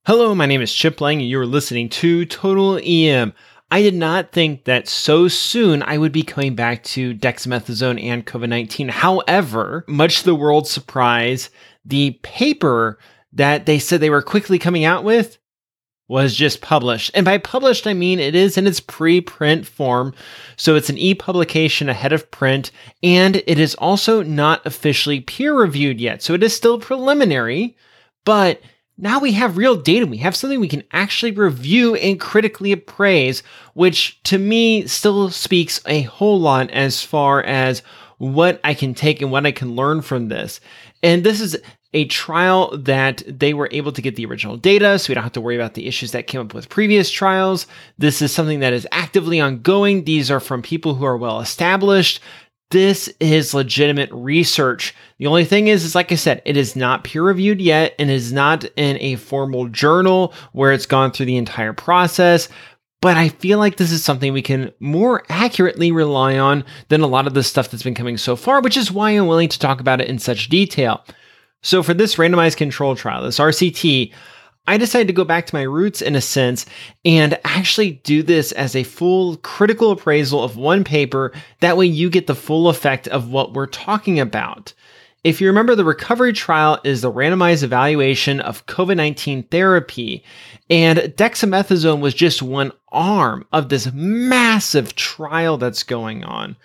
Hello, my name is Chip Lang, and you're listening to Total EM. I did not think that so soon I would be coming back to dexamethasone and COVID-19. However, much to the world's surprise, the paper that they said they were quickly coming out with was just published. And by published, I mean it is in its preprint form. So it's an e-publication ahead of print, and it is also not officially peer-reviewed yet. So it is still preliminary, but now we have real data. We have something we can actually review and critically appraise, which to me still speaks a whole lot as far as what I can take and what I can learn from this. And this is a trial that they were able to get the original data, so we don't have to worry about the issues that came up with previous trials. This is something that is actively ongoing. These are from people who are well established. This is legitimate research. The only thing is like I said, it is not peer-reviewed yet and is not in a formal journal where it's gone through the entire process. But I feel like this is something we can more accurately rely on than a lot of the stuff that's been coming so far, which is why I'm willing to talk about it in such detail. So for this randomized control trial, this RCT, I decided to go back to my roots in a sense and actually do this as a full critical appraisal of one paper. That way you get the full effect of what we're talking about. If you remember, the recovery trial is the randomized evaluation of COVID-19 therapy, and dexamethasone was just one arm of this massive trial that's going on.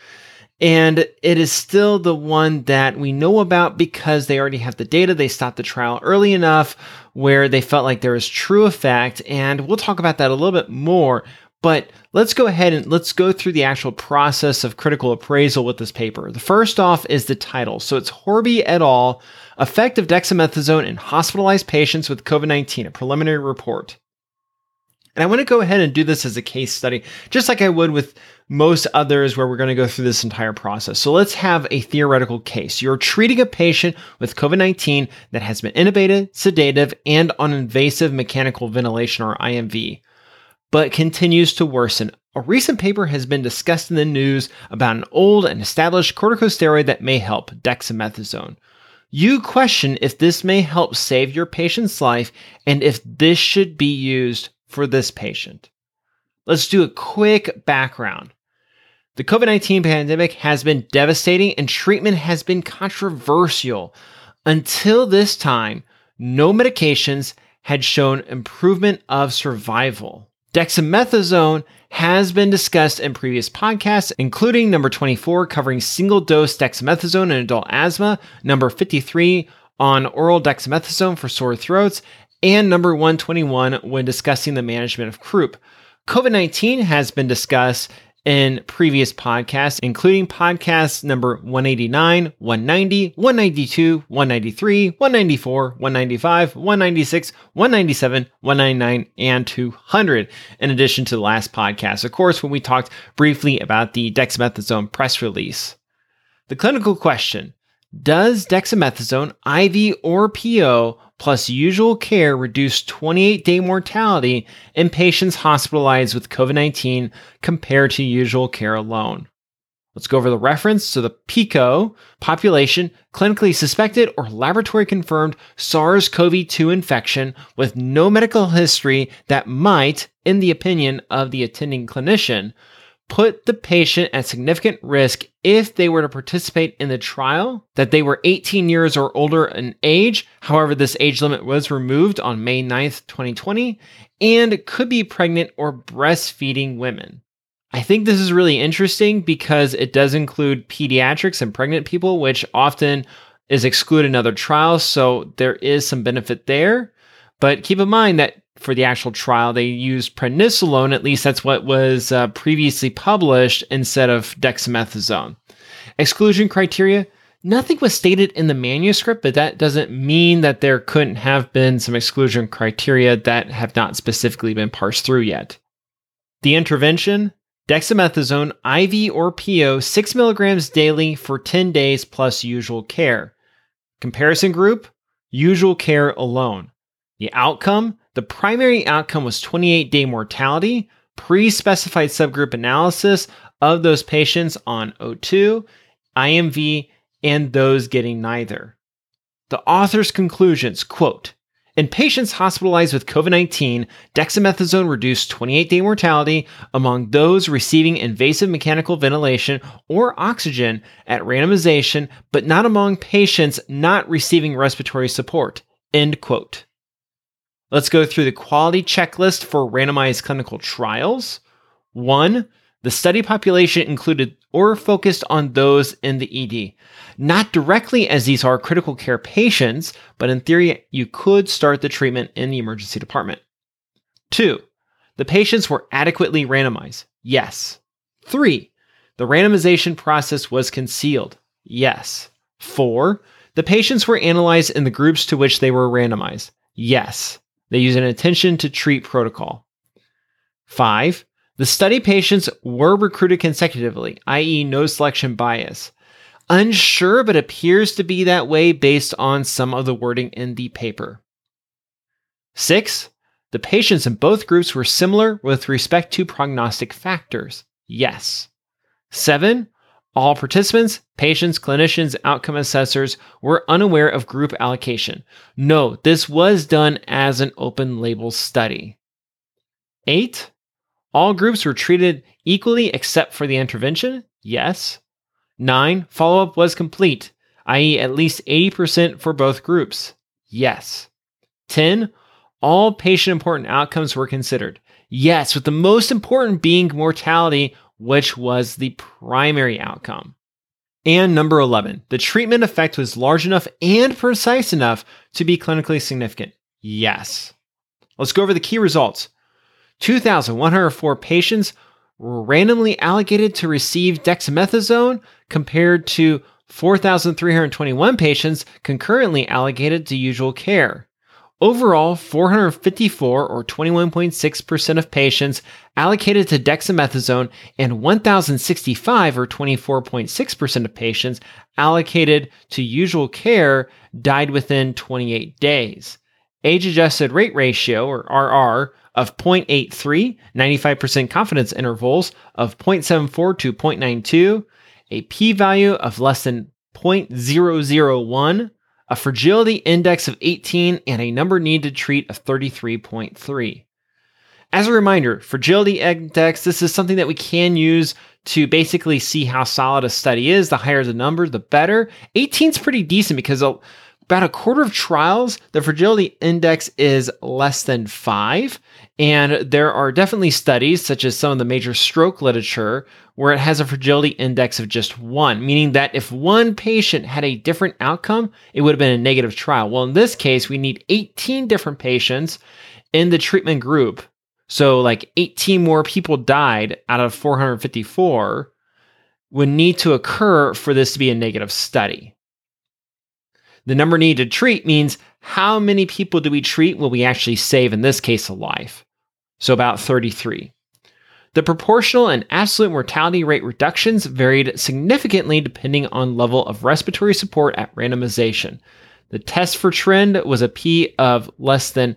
And it is still the one that we know about because they already have the data. They stopped the trial early enough where they felt like there was true effect. And we'll talk about that a little bit more. But let's go ahead and let's go through the actual process of critical appraisal with this paper. The first off is the title. So it's Horby et al., Effect of Dexamethasone in Hospitalized Patients with COVID-19, a preliminary report. And I want to go ahead and do this as a case study, just like I would with most others where we're going to go through this entire process. So let's have a theoretical case. You're treating a patient with COVID-19 that has been intubated, sedative, and on invasive mechanical ventilation or IMV, but continues to worsen. A recent paper has been discussed in the news about an old and established corticosteroid that may help, dexamethasone. You question if this may help save your patient's life and if this should be used for this patient. Let's do a quick background. The COVID-19 pandemic has been devastating and treatment has been controversial. Until this time, no medications had shown improvement of survival. Dexamethasone has been discussed in previous podcasts, including number 24 covering single-dose dexamethasone in adult asthma, number 53 on oral dexamethasone for sore throats, and number 121 when discussing the management of croup. COVID-19 has been discussed in previous podcasts, including podcasts number 189, 190, 192, 193, 194, 195, 196, 197, 199, and 200, in addition to the last podcast, of course, when we talked briefly about the dexamethasone press release. The clinical question: does dexamethasone, IV or PO, plus usual care reduce 28-day mortality in patients hospitalized with COVID-19 compared to usual care alone? Let's go over the reference. So the PICO, population, clinically suspected or laboratory confirmed SARS-CoV-2 infection with no medical history that might, in the opinion of the attending clinician, put the patient at significant risk if they were to participate in the trial, that they were 18 years or older in age. However, this age limit was removed on May 9th, 2020, and could be pregnant or breastfeeding women. I think this is really interesting because it does include pediatrics and pregnant people, which often is excluded in other trials, so there is some benefit there. But keep in mind that for the actual trial, they used prednisolone, at least that's what was previously published, instead of dexamethasone. Exclusion criteria: nothing was stated in the manuscript, but that doesn't mean that there couldn't have been some exclusion criteria that have not specifically been parsed through yet. The intervention: dexamethasone, IV or PO, 6 milligrams daily for 10 days plus usual care. Comparison group: usual care alone. The outcome: the primary outcome was 28-day mortality, pre-specified subgroup analysis of those patients on O2, IMV, and those getting neither. The author's conclusions, quote, In patients hospitalized with COVID-19, dexamethasone reduced 28-day mortality among those receiving invasive mechanical ventilation or oxygen at randomization, but not among patients not receiving respiratory support. End quote. Let's go through the quality checklist for randomized clinical trials. 1. The study population included or focused on those in the ED. Not directly, as these are critical care patients, but in theory, you could start the treatment in the emergency department. 2. The patients were adequately randomized. Yes. 3. The randomization process was concealed. Yes. 4. The patients were analyzed in the groups to which they were randomized. Yes. They use an intention to treat protocol. 5. The study patients were recruited consecutively, i.e. no selection bias. Unsure, but appears to be that way based on some of the wording in the paper. 6. The patients in both groups were similar with respect to prognostic factors. Yes. 7. All participants, patients, clinicians, outcome assessors were unaware of group allocation. No, this was done as an open label study. 8. All groups were treated equally except for the intervention. Yes. 9. Follow-up was complete, i.e. at least 80% for both groups. Yes. 10. All patient-important outcomes were considered. Yes, with the most important being mortality, which was the primary outcome. And number 11, the treatment effect was large enough and precise enough to be clinically significant. Yes. Let's go over the key results. 2,104 patients were randomly allocated to receive dexamethasone compared to 4,321 patients concurrently allocated to usual care. Overall, 454 or 21.6% of patients allocated to dexamethasone and 1,065 or 24.6% of patients allocated to usual care died within 28 days. Age-adjusted rate ratio, or RR, of 0.83, 95% confidence intervals of 0.74 to 0.92, a p-value of less than 0.001, a fragility index of 18, and a number needed to treat of 33.3. As a reminder, fragility index, this is something that we can use to basically see how solid a study is. The higher the number, the better. 18 is pretty decent because about a quarter of trials, the fragility index is less than 5. And there are definitely studies, such as some of the major stroke literature, where it has a fragility index of just 1, meaning that if one patient had a different outcome, it would have been a negative trial. Well, in this case, we need 18 different patients in the treatment group. So like 18 more people died out of 454 would need to occur for this to be a negative study. The number needed to treat means how many people do we treat will we actually save, in this case, a life. So about 33. The proportional and absolute mortality rate reductions varied significantly depending on level of respiratory support at randomization. The test for trend was a p of less than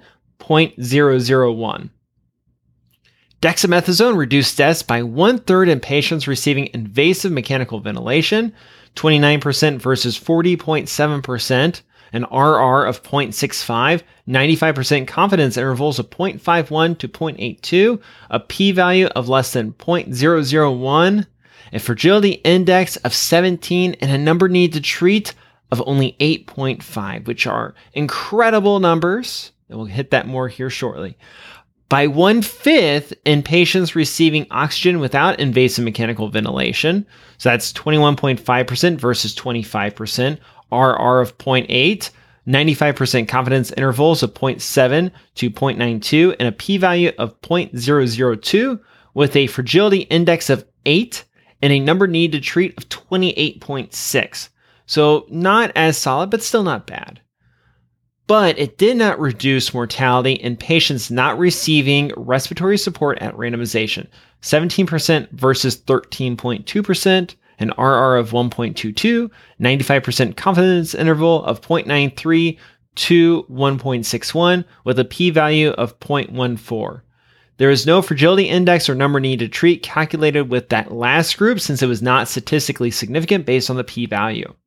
0.001. Dexamethasone reduced deaths by 1/3 in patients receiving invasive mechanical ventilation, 29% versus 40.7%, an RR of 0.65, 95% confidence intervals of 0.51 to 0.82, a p-value of less than 0.001, a fragility index of 17, and a number needed to treat of only 8.5, which are incredible numbers. And we'll hit that more here shortly. By 1/5 in patients receiving oxygen without invasive mechanical ventilation. So that's 21.5% versus 25%, RR of 0.8, 95% confidence intervals of 0.7 to 0.92, and a p-value of 0.002 with a fragility index of 8 and a number needed to treat of 28.6. So not as solid, but still not bad. But it did not reduce mortality in patients not receiving respiratory support at randomization, 17% versus 13.2%, an RR of 1.22, 95% confidence interval of 0.93 to 1.61, with a p-value of 0.14. There is no fragility index or number needed to treat calculated with that last group since it was not statistically significant based on the p-value.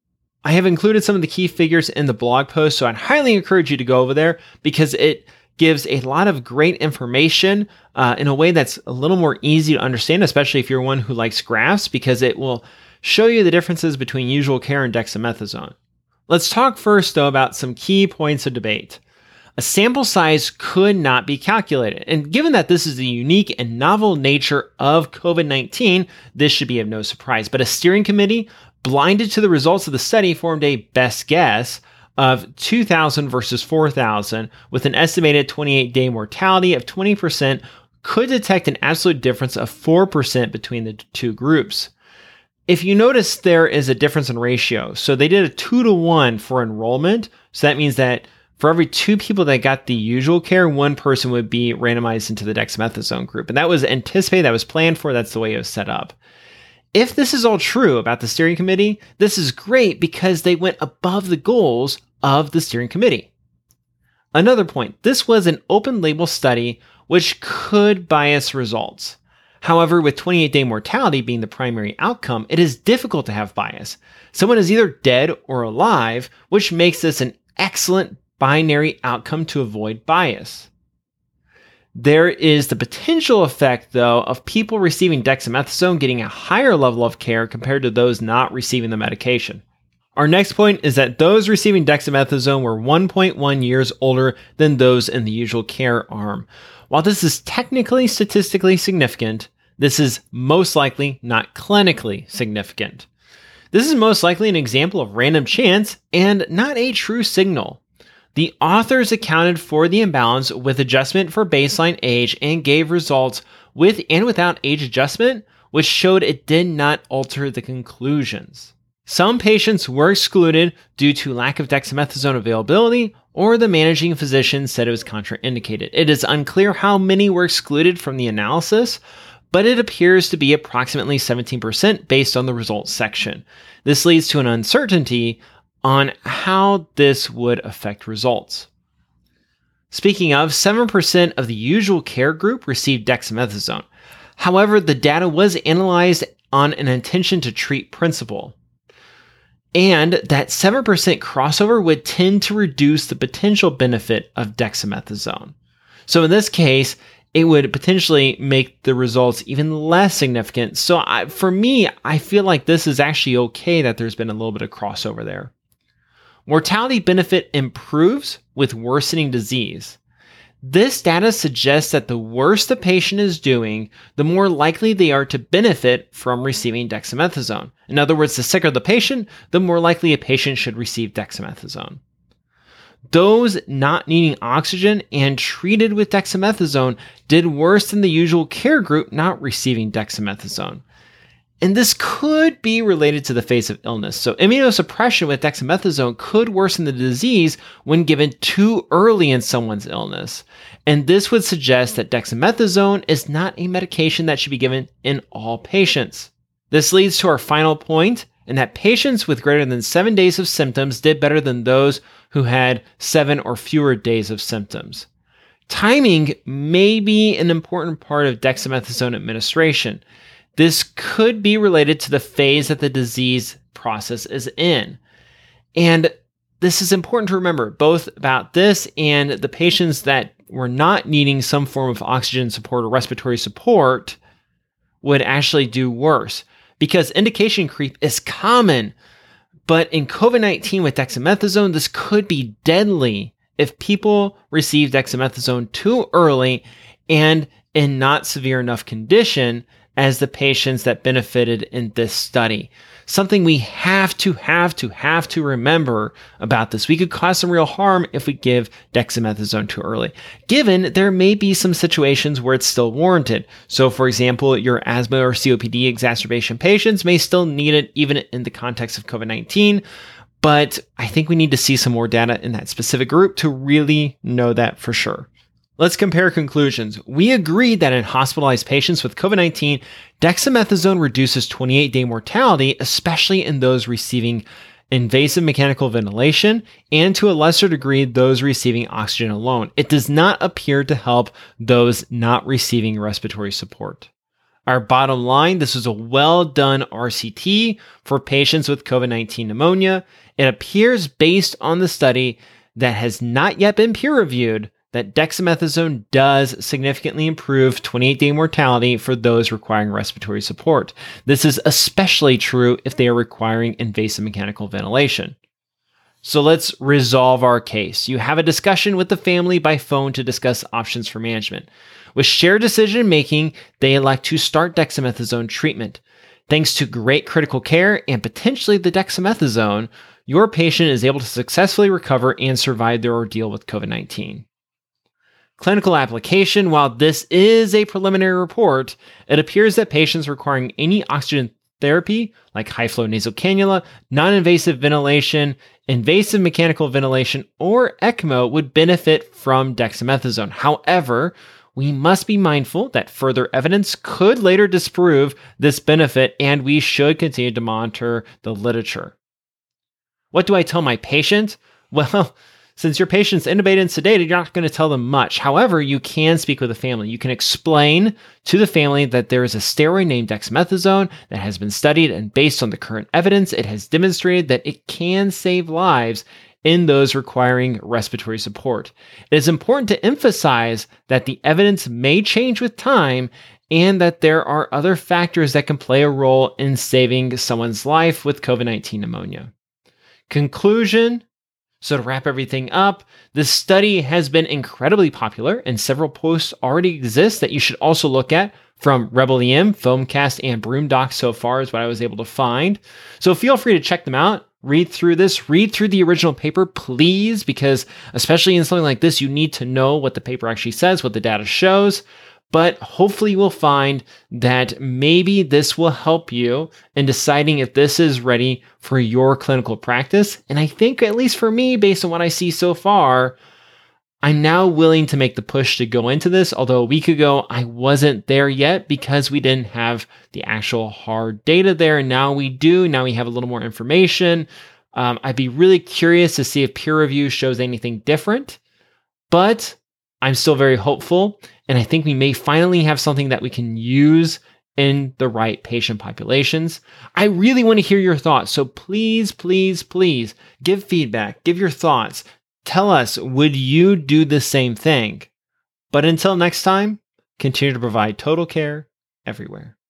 I have included some of the key figures in the blog post, so I'd highly encourage you to go over there because it gives a lot of great information in a way that's a little more easy to understand, especially if you're one who likes graphs, because it will show you the differences between usual care and dexamethasone. Let's talk first, though, about some key points of debate. A sample size could not be calculated, and given that this is the unique and novel nature of COVID-19, this should be of no surprise. But a steering committee, blinded to the results of the study, formed a best guess of 2,000 versus 4,000, with an estimated 28-day mortality of 20%, could detect an absolute difference of 4% between the two groups. If you notice, there is a difference in ratio. So they did a 2-to-1 for enrollment. So that means that for every 2 people that got the usual care, 1 person would be randomized into the dexamethasone group. And that was anticipated, that was planned for, that's the way it was set up. If this is all true about the steering committee, this is great because they went above the goals of the steering committee. Another point, this was an open label study which could bias results. However, with 28-day mortality being the primary outcome, it is difficult to have bias. Someone is either dead or alive, which makes this an excellent binary outcome to avoid bias. There is the potential effect, though, of people receiving dexamethasone getting a higher level of care compared to those not receiving the medication. Our next point is that those receiving dexamethasone were 1.1 years older than those in the usual care arm. While this is technically statistically significant, this is most likely not clinically significant. This is most likely an example of random chance and not a true signal. The authors accounted for the imbalance with adjustment for baseline age and gave results with and without age adjustment, which showed it did not alter the conclusions. Some patients were excluded due to lack of dexamethasone availability, or the managing physician said it was contraindicated. It is unclear how many were excluded from the analysis, but it appears to be approximately 17% based on the results section. This leads to an uncertainty on how this would affect results. Speaking of, 7% of the usual care group received dexamethasone. However, the data was analyzed on an intention to treat principle. And that 7% crossover would tend to reduce the potential benefit of dexamethasone. So in this case, it would potentially make the results even less significant. So for me, I feel like this is actually okay that there's been a little bit of crossover there. Mortality benefit improves with worsening disease. This data suggests that the worse the patient is doing, the more likely they are to benefit from receiving dexamethasone. In other words, the sicker the patient, the more likely a patient should receive dexamethasone. Those not needing oxygen and treated with dexamethasone did worse than the usual care group not receiving dexamethasone. And this could be related to the phase of illness. So immunosuppression with dexamethasone could worsen the disease when given too early in someone's illness. And this would suggest that dexamethasone is not a medication that should be given in all patients. This leads to our final point, and that patients with greater than 7 days of symptoms did better than those who had 7 or fewer days of symptoms. Timing may be an important part of dexamethasone administration. This could be related to the phase that the disease process is in. And this is important to remember, both about this and the patients that were not needing some form of oxygen support or respiratory support would actually do worse, because indication creep is common. But in COVID-19 with dexamethasone, this could be deadly if people receive dexamethasone too early and in not severe enough condition as the patients that benefited in this study. Something we have to remember about this. We could cause some real harm if we give dexamethasone too early, given there may be some situations where it's still warranted. So for example, your asthma or COPD exacerbation patients may still need it even in the context of COVID-19, but I think we need to see some more data in that specific group to really know that for sure. Let's compare conclusions. We agreed that in hospitalized patients with COVID-19, dexamethasone reduces 28-day mortality, especially in those receiving invasive mechanical ventilation, and to a lesser degree, those receiving oxygen alone. It does not appear to help those not receiving respiratory support. Our bottom line, this was a well-done RCT for patients with COVID-19 pneumonia. It appears based on the study that has not yet been peer-reviewed that dexamethasone does significantly improve 28-day mortality for those requiring respiratory support. This is especially true if they are requiring invasive mechanical ventilation. So let's resolve our case. You have a discussion with the family by phone to discuss options for management. With shared decision making, they elect to start dexamethasone treatment. Thanks to great critical care and potentially the dexamethasone, your patient is able to successfully recover and survive their ordeal with COVID-19. Clinical application, while this is a preliminary report, it appears that patients requiring any oxygen therapy, like high-flow nasal cannula, non-invasive ventilation, invasive mechanical ventilation, or ECMO would benefit from dexamethasone. However, we must be mindful that further evidence could later disprove this benefit, and we should continue to monitor the literature. What do I tell my patient? Well, since your patient's intubated and sedated, you're not going to tell them much. However, you can speak with the family. You can explain to the family that there is a steroid named dexamethasone that has been studied, and based on the current evidence, it has demonstrated that it can save lives in those requiring respiratory support. It is important to emphasize that the evidence may change with time and that there are other factors that can play a role in saving someone's life with COVID-19 pneumonia. Conclusion. So to wrap everything up, this study has been incredibly popular and several posts already exist that you should also look at from Rebel EM, Foamcast, and BroomDoc so far is what I was able to find. So feel free to check them out. Read through this, read through the original paper, please, because especially in something like this, you need to know what the paper actually says, what the data shows. But hopefully you will find that maybe this will help you in deciding if this is ready for your clinical practice. And I think, at least for me, based on what I see so far, I'm now willing to make the push to go into this. Although a week ago, I wasn't there yet because we didn't have the actual hard data there. And now we do. Now we have a little more information. I'd be really curious to see if peer review shows anything different. But I'm still very hopeful, and I think we may finally have something that we can use in the right patient populations. I really want to hear your thoughts, so please, please, please give feedback, give your thoughts. Tell us, would you do the same thing? But until next time, continue to provide total care everywhere.